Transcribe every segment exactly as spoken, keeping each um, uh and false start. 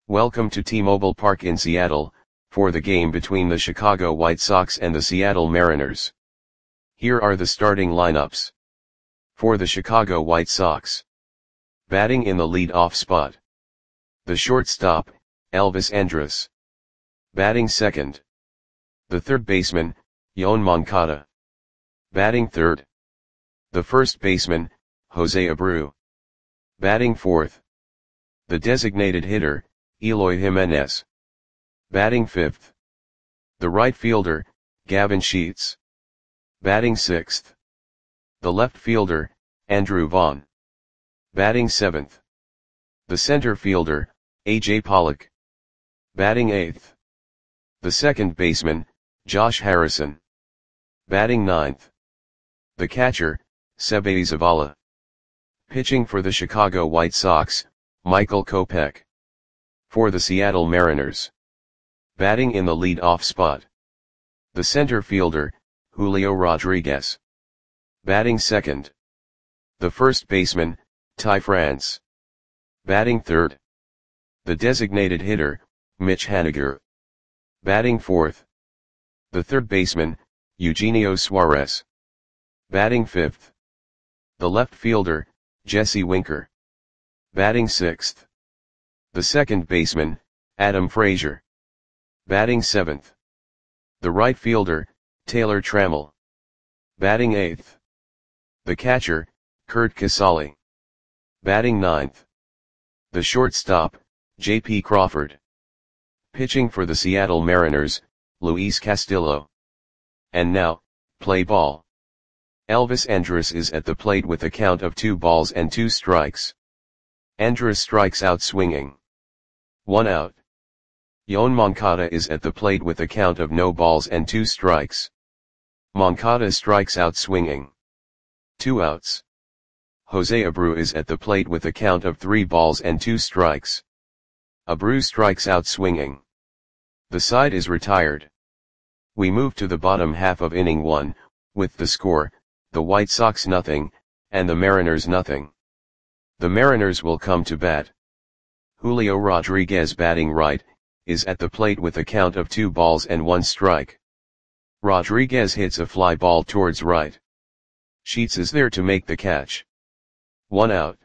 Welcome to T-Mobile Park in Seattle, for the game between the Chicago White Sox and the Seattle Mariners. Here are the starting lineups. For the Chicago White Sox. Batting in the lead-off spot. The shortstop, Elvis Andrus. Batting second. The third baseman, Yoan Moncada. Batting third. The first baseman, Jose Abreu. Batting fourth. The designated hitter, Eloy Jimenez. Batting fifth. The right fielder, Gavin Sheets. Batting sixth. The left fielder, Andrew Vaughn. Batting seventh. The center fielder, A J Pollock. Batting eighth. The second baseman, Josh Harrison. Batting ninth. The catcher, Seby Zavala. Pitching for the Chicago White Sox, Michael Kopech. For the Seattle Mariners. Batting in the lead-off spot. The center fielder, Julio Rodriguez. Batting second. The first baseman, Ty France. Batting third. The designated hitter, Mitch Haniger. Batting fourth. The third baseman, Eugenio Suarez. Batting fifth. The left fielder, Jesse Winker. Batting sixth. The second baseman, Adam Frazier. Batting seventh. The right fielder, Taylor Trammell. Batting eighth. The catcher, Curt Casali. Batting ninth. The shortstop, J P Crawford. Pitching for the Seattle Mariners, Luis Castillo. And now, play ball. Elvis Andrus is at the plate with a count of two balls and two strikes. Andrus strikes out swinging. One out. Yoan Moncada is at the plate with a count of no balls and two strikes. Moncada strikes out swinging. Two outs. Jose Abreu is at the plate with a count of three balls and two strikes. Abreu strikes out swinging. The side is retired. We move to the bottom half of inning one, with the score, the White Sox nothing, and the Mariners nothing. The Mariners will come to bat. Julio Rodriguez, batting right, is at the plate with a count of two balls and one strike. Rodriguez hits a fly ball towards right. Sheets is there to make the catch. One out.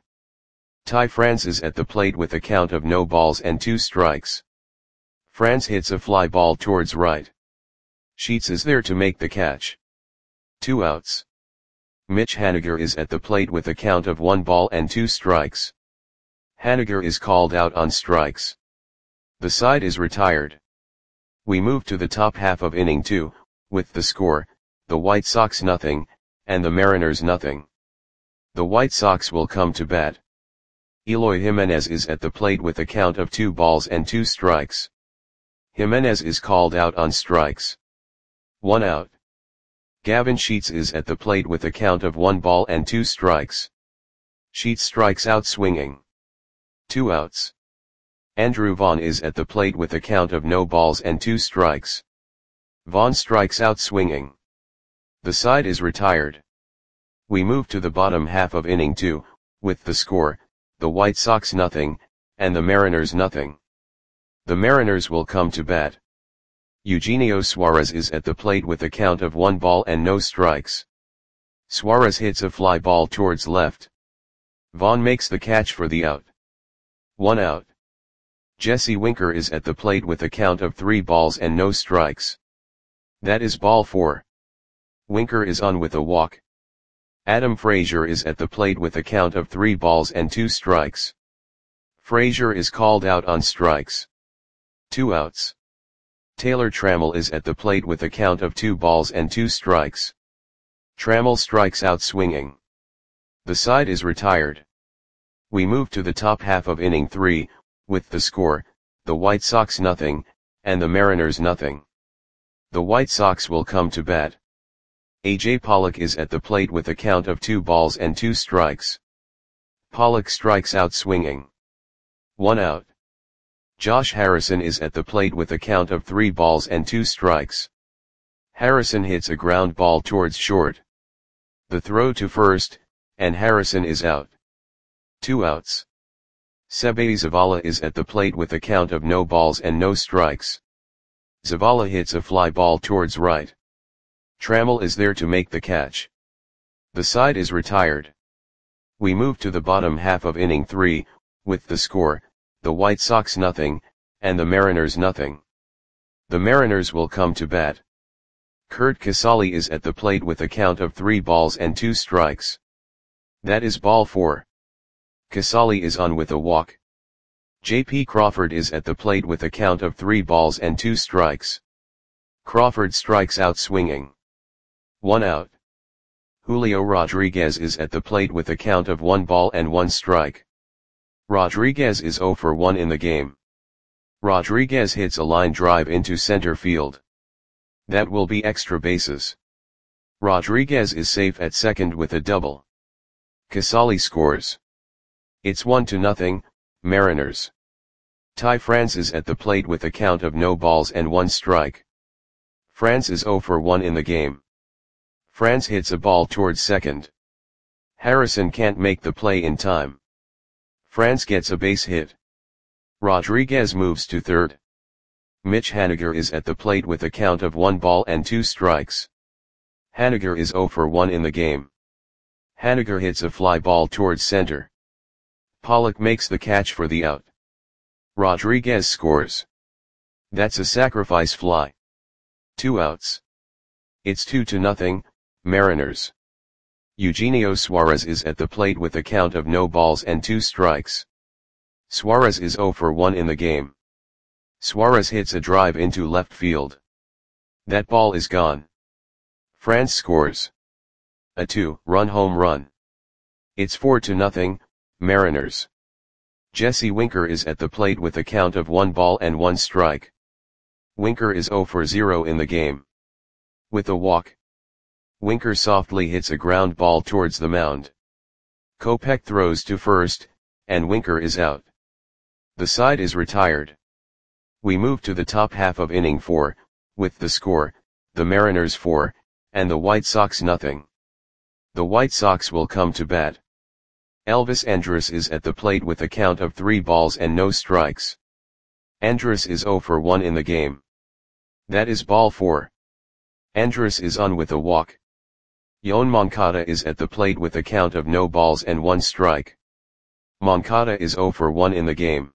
Ty France is at the plate with a count of no balls and two strikes. France hits a fly ball towards right. Sheets is there to make the catch. Two outs. Mitch Haniger is at the plate with a count of one ball and two strikes. Haniger is called out on strikes. The side is retired. We move to the top half of inning two, with the score, the White Sox nothing, and the Mariners nothing. The White Sox will come to bat. Eloy Jimenez is at the plate with a count of two balls and two strikes. Jimenez is called out on strikes. One out. Gavin Sheets is at the plate with a count of one ball and two strikes. Sheets strikes out swinging. Two outs. Andrew Vaughn is at the plate with a count of no balls and two strikes. Vaughn strikes out swinging. The side is retired. We move to the bottom half of inning two, with the score, the White Sox nothing, and the Mariners nothing. The Mariners will come to bat. Eugenio Suarez is at the plate with a count of one ball and no strikes. Suarez hits a fly ball towards left. Vaughn makes the catch for the out. One out. Jesse Winker is at the plate with a count of three balls and no strikes. That is ball four. Winker is on with a walk. Adam Frazier is at the plate with a count of three balls and two strikes. Frazier is called out on strikes. Two outs. Taylor Trammell is at the plate with a count of two balls and two strikes. Trammell strikes out swinging. The side is retired. We move to the top half of inning three, with the score, the White Sox nothing, and the Mariners nothing. The White Sox will come to bat. A J Pollock is at the plate with a count of two balls and two strikes. Pollock strikes out swinging. One out. Josh Harrison is at the plate with a count of three balls and two strikes. Harrison hits a ground ball towards short. The throw to first, and Harrison is out. Two outs. Sebe Zavala is at the plate with a count of no balls and no strikes. Zavala hits a fly ball towards right. Trammell is there to make the catch. The side is retired. We move to the bottom half of inning three, with the score, the White Sox nothing, and the Mariners nothing. The Mariners will come to bat. Curt Casali is at the plate with a count of three balls and two strikes. That is ball four. Casali is on with a walk. J P Crawford is at the plate with a count of three balls and two strikes. Crawford strikes out swinging. One out. Julio Rodriguez is at the plate with a count of one ball and one strike. Rodriguez is zero for one in the game. Rodriguez hits a line drive into center field. That will be extra bases. Rodriguez is safe at second with a double. Casali scores. It's one to nothing, Mariners. Ty France is at the plate with a count of no balls and one strike. France is zero for one in the game. France hits a ball towards second. Harrison can't make the play in time. France gets a base hit. Rodriguez moves to third. Mitch Haniger is at the plate with a count of one ball and two strikes. Haniger is zero for one in the game. Haniger hits a fly ball towards center. Pollock makes the catch for the out. Rodriguez scores. That's a sacrifice fly. Two outs. It's two to nothing, Mariners. Eugenio Suarez is at the plate with a count of no balls and two strikes. Suarez is zero for one in the game. Suarez hits a drive into left field. That ball is gone. France scores. A two-run home run. It's four to nothing, Mariners. Jesse Winker is at the plate with a count of one ball and one strike. Winker is zero for zero in the game. With a walk. Winker softly hits a ground ball towards the mound. Kopech throws to first, and Winker is out. The side is retired. We move to the top half of inning four, with the score, the Mariners four, and the White Sox nothing. The White Sox will come to bat. Elvis Andrus is at the plate with a count of three balls and no strikes. Andrus is zero for one in the game. That is ball four. Andrus is on with a walk. Yoan Moncada is at the plate with a count of no balls and one strike. Moncada is zero for one in the game.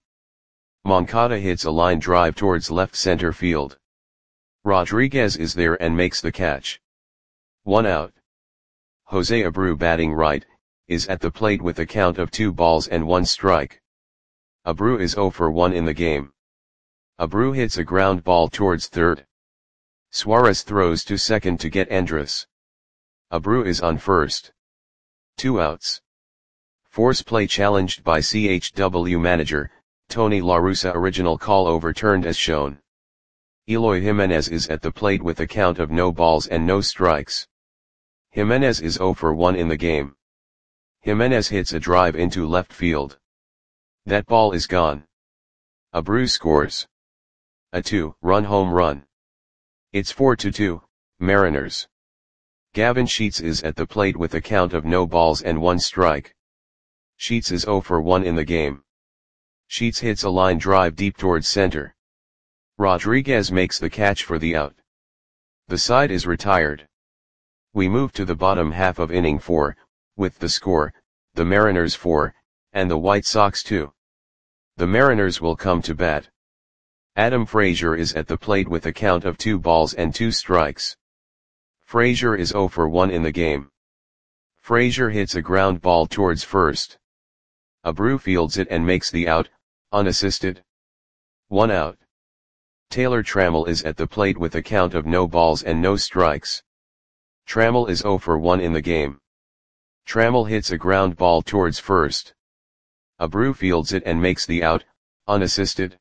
Moncada hits a line drive towards left center field. Rodriguez is there and makes the catch. One out. Jose Abreu, batting right, is at the plate with a count of two balls and one strike. Abreu is zero for one in the game. Abreu hits a ground ball towards third. Suarez throws to second to get Andrus. Abreu is on first. Two outs. Force play challenged by C H W manager, Tony La Russa. Original call overturned as shown. Eloy Jimenez is at the plate with a count of no balls and no strikes. Jimenez is zero for one in the game. Jimenez hits a drive into left field. That ball is gone. Abreu scores. A two-run home run. It's four to two, Mariners. Gavin Sheets is at the plate with a count of no balls and one strike. Sheets is zero for one in the game. Sheets hits a line drive deep towards center. Rodriguez makes the catch for the out. The side is retired. We move to the bottom half of inning four, with the score, the Mariners four, and the White Sox two. The Mariners will come to bat. Adam Frazier is at the plate with a count of two balls and two strikes. Frazier is zero for one in the game. Frazier hits a ground ball towards first. Abreu fields it and makes the out, unassisted. One out. Taylor Trammell is at the plate with a count of no balls and no strikes. Trammell is zero for one in the game. Trammell hits a ground ball towards first. Abreu fields it and makes the out, unassisted.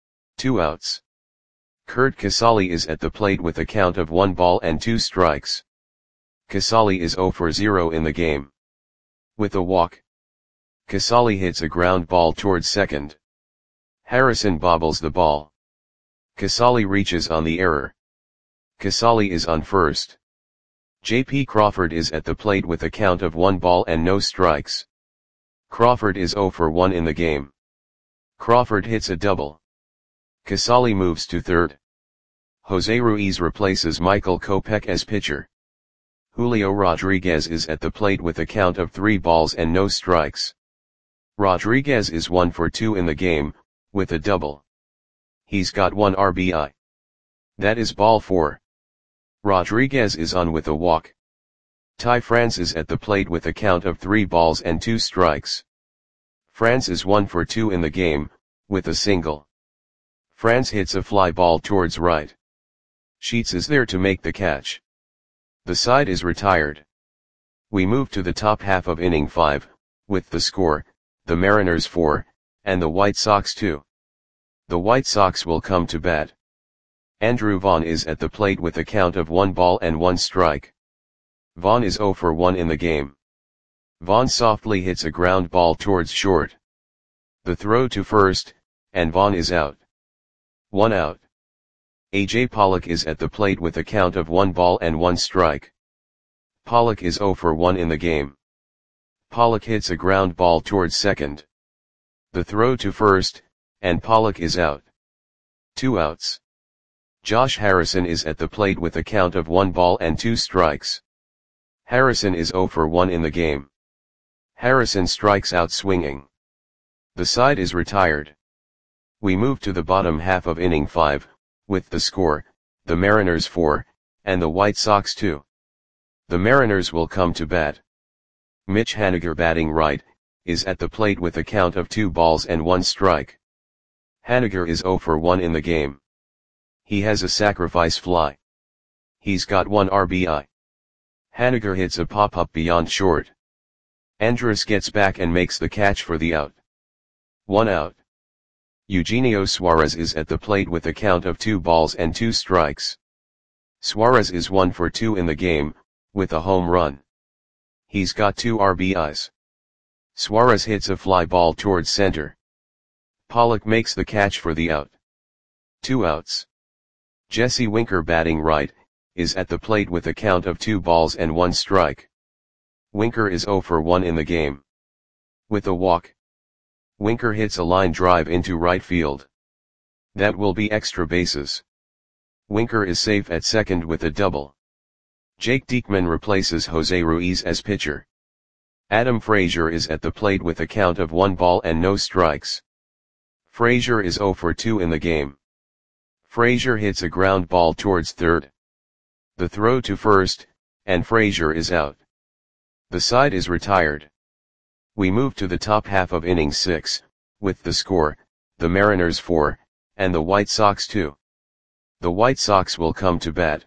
Two outs. Curt Casali is at the plate with a count of one ball and two strikes. Casali is zero for zero in the game. With a walk. Casali hits a ground ball towards second. Harrison bobbles the ball. Casali reaches on the error. Casali is on first. J P Crawford is at the plate with a count of one ball and no strikes. Crawford is zero for one in the game. Crawford hits a double. Casali moves to third. Jose Ruiz replaces Michael Kopech as pitcher. Julio Rodriguez is at the plate with a count of three balls and no strikes. Rodriguez is one for two in the game, with a double. He's got one R B I. That is ball four. Rodriguez is on with a walk. Ty France is at the plate with a count of three balls and two strikes. France is one for two in the game, with a single. France hits a fly ball towards right. Sheets is there to make the catch. The side is retired. We move to the top half of inning five, with the score, the Mariners four, and the White Sox two. The White Sox will come to bat. Andrew Vaughn is at the plate with a count of one ball and one strike. Vaughn is zero for one in the game. Vaughn softly hits a ground ball towards short. The throw to first, and Vaughn is out. One out. A J Pollock is at the plate with a count of one ball and one strike. Pollock is zero for one in the game. Pollock hits a ground ball towards second. The throw to first, and Pollock is out. Two outs. Josh Harrison is at the plate with a count of one ball and two strikes. Harrison is zero for one in the game. Harrison strikes out swinging. The side is retired. We move to the bottom half of inning five, with the score, the Mariners four, and the White Sox two. The Mariners will come to bat. Mitch Haniger, batting right, is at the plate with a count of two balls and one strike. Haniger is zero for one in the game. He has a sacrifice fly. He's got one R B I. Haniger hits a pop-up beyond short. Andrus gets back and makes the catch for the out. One out. Eugenio Suarez is at the plate with a count of two balls and two strikes. Suarez is one for two in the game, with a home run. He's got two R B Is. Suarez hits a fly ball towards center. Pollock makes the catch for the out. Two outs. Jesse Winker, batting right, is at the plate with a count of two balls and one strike. Winker is zero for one in the game. With a walk. Winker hits a line drive into right field. That will be extra bases. Winker is safe at second with a double. Jake Diekman replaces Jose Ruiz as pitcher. Adam Frazier is at the plate with a count of one ball and no strikes. Frazier is zero for two in the game. Frazier hits a ground ball towards third. The throw to first, and Frazier is out. The side is retired. We move to the top half of inning six, with the score, the Mariners four, and the White Sox two. The White Sox will come to bat.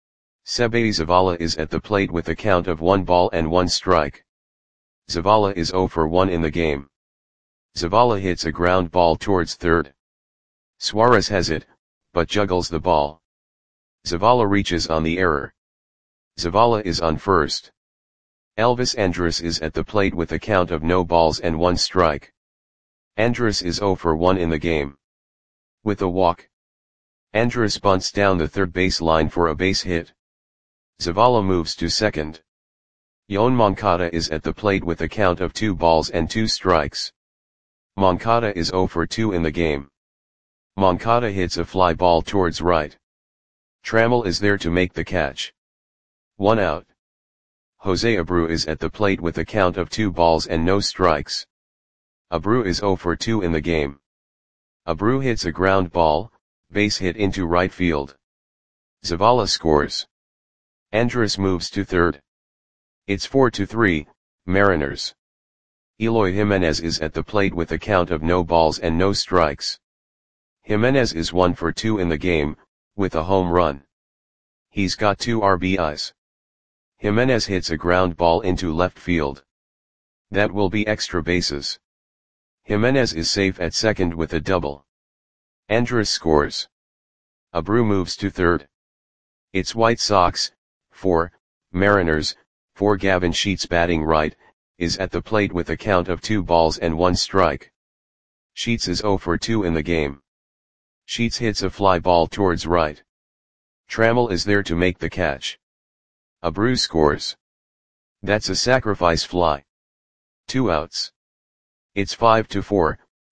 Seby Zavala is at the plate with a count of one ball and one strike. Zavala is zero for one in the game. Zavala hits a ground ball towards third. Suarez has it, but juggles the ball. Zavala reaches on the error. Zavala is on first. Elvis Andrus is at the plate with a count of no balls and one strike. Andrus is zero for one in the game. With a walk. Andrus bunts down the third base line for a base hit. Zavala moves to second. Yoan Moncada is at the plate with a count of two balls and two strikes. Moncada is zero for two in the game. Moncada hits a fly ball towards right. Trammell is there to make the catch. One out. Jose Abreu is at the plate with a count of two balls and no strikes. Abreu is zero for two in the game. Abreu hits a ground ball, base hit into right field. Zavala scores. Andrus moves to third. It's four to three, Mariners. Eloy Jimenez is at the plate with a count of no balls and no strikes. Jimenez is one for two in the game, with a home run. He's got two R B Is. Jimenez hits a ground ball into left field. That will be extra bases. Jimenez is safe at second with a double. Andrus scores. Abreu moves to third. It's White Sox, four, Mariners, four. Gavin Sheets, batting right, is at the plate with a count of two balls and one strike. Sheets is zero for two in the game. Sheets hits a fly ball towards right. Trammell is there to make the catch. Abreu scores. That's a sacrifice fly. Two outs. It's five to four,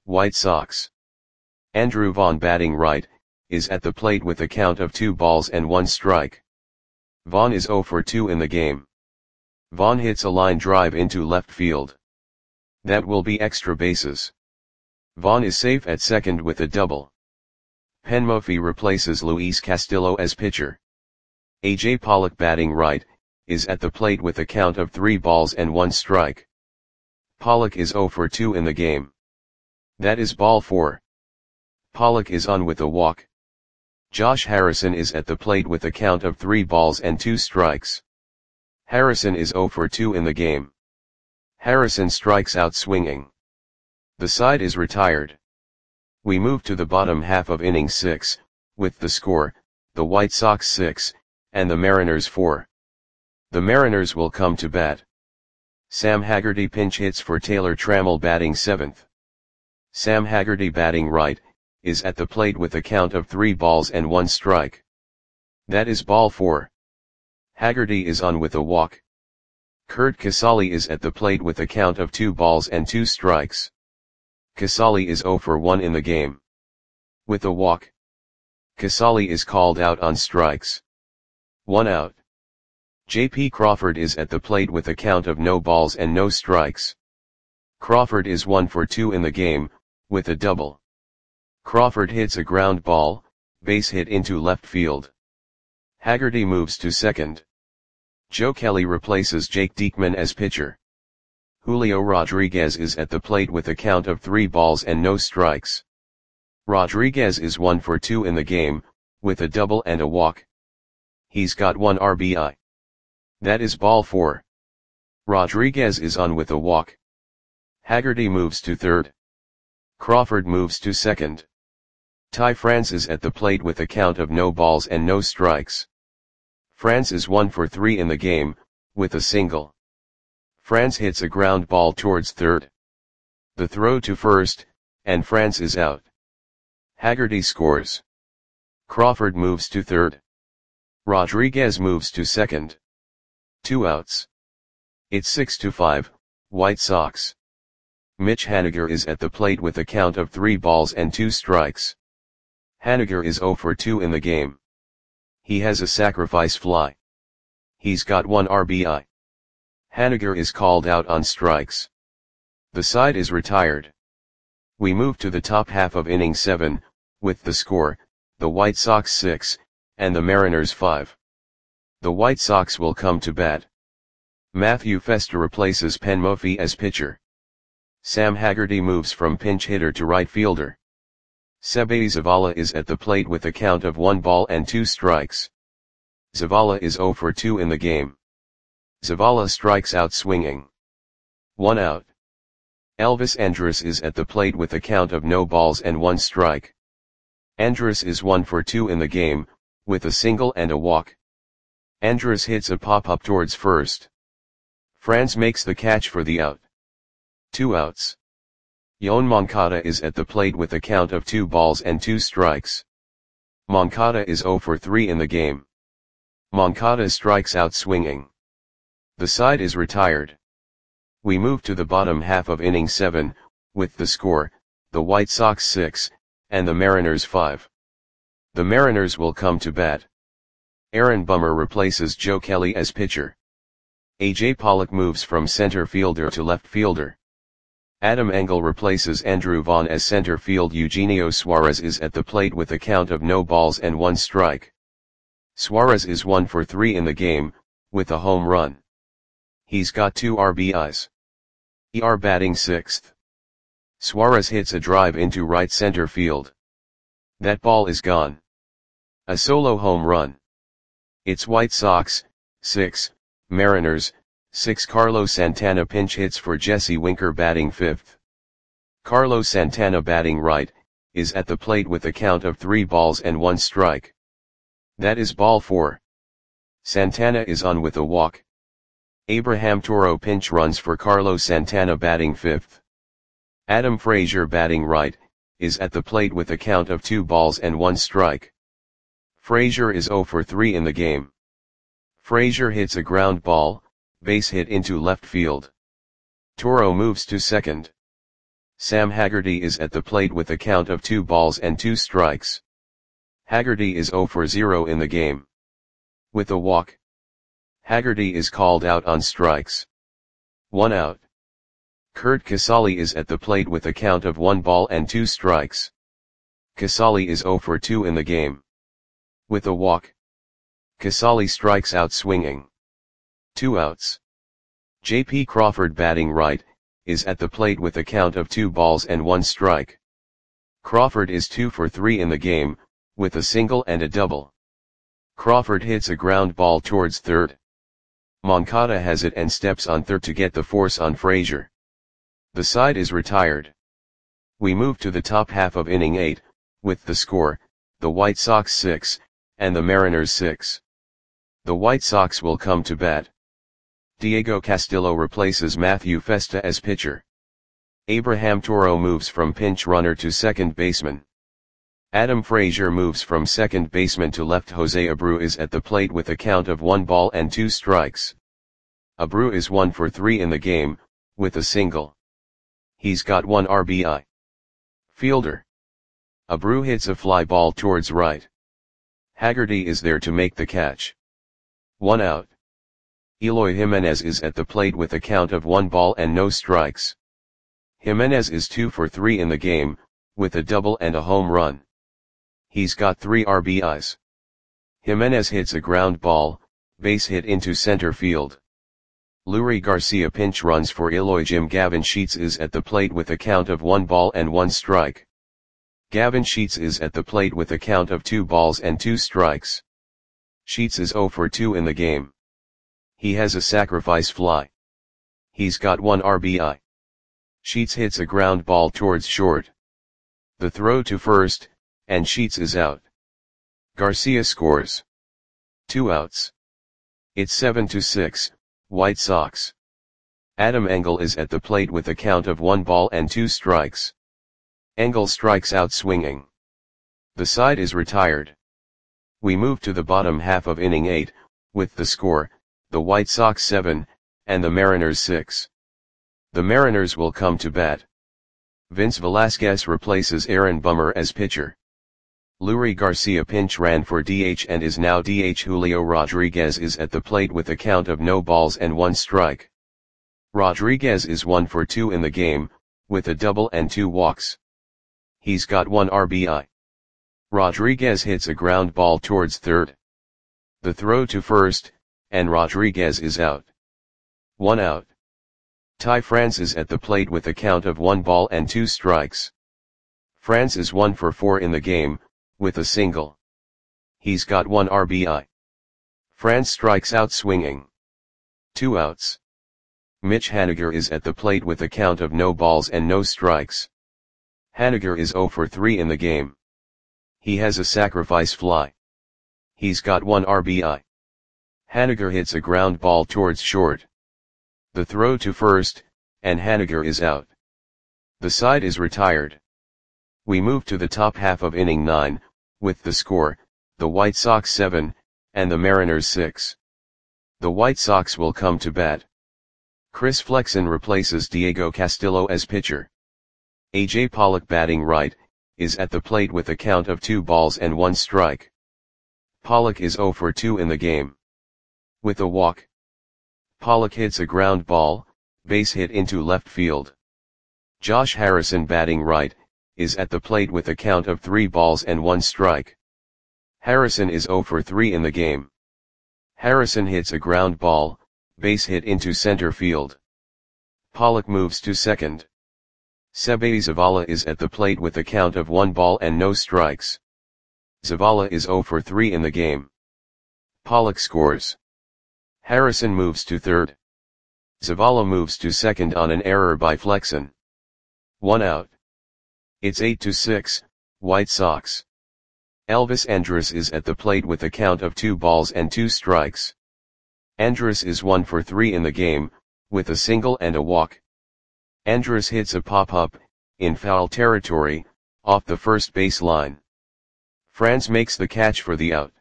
White Sox. Andrew Vaughn batting right, is at the plate with a count of two balls and one strike. Vaughn is oh for two in the game. Vaughn hits a line drive into left field. That will be extra bases. Vaughn is safe at second with a double. Penn Murphy replaces Luis Castillo as pitcher. A J Pollock batting right, is at the plate with a count of three balls and one strike. Pollock is oh for two in the game. That is ball four. Pollock is on with a walk. Josh Harrison is at the plate with a count of three balls and two strikes. Harrison is oh for two in the game. Harrison strikes out swinging. The side is retired. We move to the bottom half of inning six, with the score, the White Sox six, and the Mariners four. The Mariners will come to bat. Sam Haggerty pinch hits for Taylor Trammell batting seventh. Sam Haggerty batting right, is at the plate with a count of three balls and one strike. That is ball four. Haggerty is on with a walk. Curt Casali is at the plate with a count of two balls and two strikes. Casali is oh for one in the game. With a walk. Casali is called out on strikes. One out. J P Crawford is at the plate with a count of no balls and no strikes. Crawford is one for two in the game, with a double. Crawford hits a ground ball, base hit into left field. Haggerty moves to second. Joe Kelly replaces Jake Diekman as pitcher. Julio Rodriguez is at the plate with a count of three balls and no strikes. Rodriguez is one for two in the game, with a double and a walk. He's got one R B I. That is ball four. Rodriguez is on with a walk. Haggerty moves to third. Crawford moves to second. Ty France is at the plate with a count of no balls and no strikes. France is one for three in the game, with a single. France hits a ground ball towards third. The throw to first, and France is out. Haggerty scores. Crawford moves to third. Rodriguez moves to second. Two outs. It's six to five, White Sox. Mitch Haniger is at the plate with a count of three balls and two strikes. Haniger is oh for two in the game. He has a sacrifice fly. He's got one R B I. Haniger is called out on strikes. The side is retired. We move to the top half of inning seven, with the score, the White Sox six, and the Mariners five. The White Sox will come to bat. Matthew Festa replaces Penn Murphy as pitcher. Sam Haggerty moves from pinch hitter to right fielder. Seby Zavala is at the plate with a count of one ball and two strikes. Zavala is oh for two in the game. Zavala strikes out swinging. One out. Elvis Andrus is at the plate with a count of no balls and one strike. Andrus is one for two in the game, with a single and a walk. Andrus hits a pop-up towards first. France makes the catch for the out. Two outs. Yoan Moncada is at the plate with a count of two balls and two strikes. Moncada is oh for three in the game. Moncada strikes out swinging. The side is retired. We move to the bottom half of inning seven, with the score, the White Sox six, and the Mariners five. The Mariners will come to bat. Aaron Bummer replaces Joe Kelly as pitcher. A J Pollock moves from center fielder to left fielder. Adam Engel replaces Andrew Vaughn as center field. Eugenio Suarez is at the plate with a count of no balls and one strike. Suarez is one for three in the game, with a home run. He's got two R B Is. E R batting sixth. Suarez hits a drive into right center field. That ball is gone. A solo home run. It's White Sox, six, Mariners, six. Carlos Santana pinch hits for Jesse Winker batting fifth. Carlos Santana batting right, is at the plate with a count of three balls and one strike. That is ball four. Santana is on with a walk. Abraham Toro pinch runs for Carlos Santana batting fifth. Adam Frazier batting right, is at the plate with a count of two balls and one strike. Frazier is oh for three in the game. Frazier hits a ground ball, base hit into left field. Toro moves to second. Sam Haggerty is at the plate with a count of two balls and two strikes. Haggerty is zero for zero in the game. With a walk, Haggerty is called out on strikes. One out. Curt Casali is at the plate with a count of one ball and two strikes. Casali is zero for two in the game. With a walk, Casali strikes out swinging. Two outs. J P Crawford, batting right, is at the plate with a count of two balls and one strike. Crawford is two for three in the game, with a single and a double. Crawford hits a ground ball towards third. Moncada has it and steps on third to get the force on Frazier. The side is retired. We move to the top half of inning eight, with the score, the White Sox six, and the Mariners six. The White Sox will come to bat. Diego Castillo replaces Matthew Festa as pitcher. Abraham Toro moves from pinch runner to second baseman. Adam Frazier moves from second baseman to left. Jose Abreu is at the plate with a count of one ball and two strikes. Abreu is one for three in the game, with a single. He's got one R B I. Fielder. Abreu hits a fly ball towards right. Haggerty is there to make the catch. One out. Eloy Jimenez is at the plate with a count of one ball and no strikes. Jimenez is two for three in the game, with a double and a home run. He's got three R B Is. Jimenez hits a ground ball, base hit into center field. Leury Garcia pinch runs for Eloy. Jim Gavin Sheets is at the plate with a count of one ball and one strike. Gavin Sheets is at the plate with a count of two balls and two strikes. Sheets is zero for two in the game. He has a sacrifice fly. He's got one R B I. Sheets hits a ground ball towards short. The throw to first, and Sheets is out. Garcia scores. Two outs. It's seven to six, White Sox. Adam Engel is at the plate with a count of one ball and two strikes. Engel strikes out swinging. The side is retired. We move to the bottom half of inning eight, with the score, the White Sox seven, and the Mariners six. The Mariners will come to bat. Vince Velasquez replaces Aaron Bummer as pitcher. Leury Garcia pinch ran for D H and is now D H. Julio Rodriguez is at the plate with a count of no balls and one strike. Rodriguez is one for two in the game, with a double and two walks. He's got one R B I. Rodriguez hits a ground ball towards third. The throw to first, and Rodriguez is out. One out. Ty France is at the plate with a count of one ball and two strikes. France is one for four in the game, with a single. He's got one R B I. France strikes out swinging. Two outs. Mitch Haniger is at the plate with a count of no balls and no strikes. Haniger is zero for three in the game. He has a sacrifice fly. He's got one R B I. Haniger hits a ground ball towards short. The throw to first, and Haniger is out. The side is retired. We move to the top half of inning nine, with the score, the White Sox seven, and the Mariners six. The White Sox will come to bat. Chris Flexen replaces Diego Castillo as pitcher. A J Pollock, batting right, is at the plate with a count of two balls and one strike. Pollock is zero for two in the game. With a walk, Pollock hits a ground ball, base hit into left field. Josh Harrison, batting right, is at the plate with a count of three balls and one strike. Harrison is zero for three in the game. Harrison hits a ground ball, base hit into center field. Pollock moves to second. Seby Zavala is at the plate with a count of one ball and no strikes. Zavala is zero for three in the game. Pollock scores. Harrison moves to third. Zavala moves to second on an error by Flexen. One out. It's eight to six, White Sox. Elvis Andrus is at the plate with a count of two balls and two strikes. Andrus is one for three in the game, with a single and a walk. Andrus hits a pop-up, in foul territory, off the first base line. France makes the catch for the out.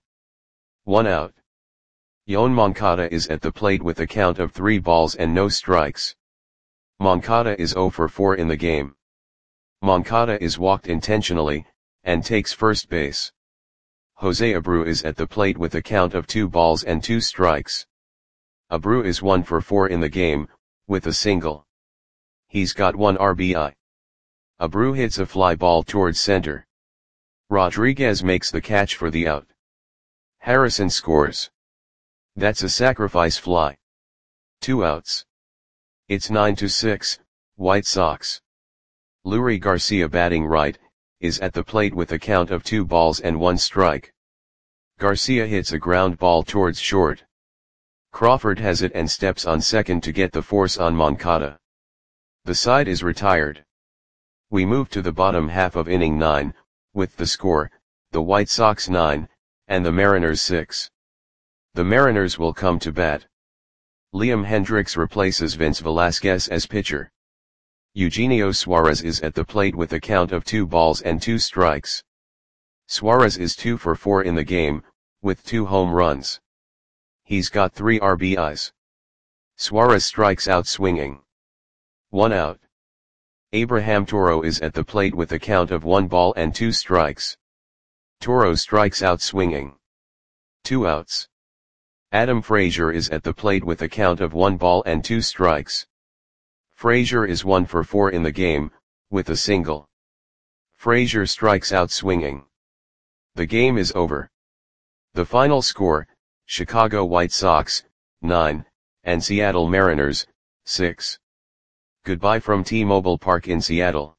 One out. Yoan Moncada is at the plate with a count of three balls and no strikes. Moncada is zero for four in the game. Moncada is walked intentionally, and takes first base. Jose Abreu is at the plate with a count of two balls and two strikes. Abreu is one for four in the game, with a single. He's got one R B I. Abreu hits a fly ball towards center. Rodriguez makes the catch for the out. Harrison scores. That's a sacrifice fly. Two outs. It's nine to six, White Sox. Leury Garcia, batting right, is at the plate with a count of two balls and one strike. Garcia hits a ground ball towards short. Crawford has it and steps on second to get the force on Moncada. The side is retired. We move to the bottom half of inning nine, with the score, the White Sox nine, and the Mariners six. The Mariners will come to bat. Liam Hendriks replaces Vince Velasquez as pitcher. Eugenio Suarez is at the plate with a count of two balls and two strikes. Suarez is two for four in the game, with two home runs. He's got three R B Is. Suarez strikes out swinging. One out. Abraham Toro is at the plate with a count of one ball and two strikes. Toro strikes out swinging. Two outs. Adam Frazier is at the plate with a count of one ball and two strikes. Frazier is one for four in the game, with a single. Frazier strikes out swinging. The game is over. The final score, Chicago White Sox, nine, and Seattle Mariners, six. Goodbye from T-Mobile Park in Seattle.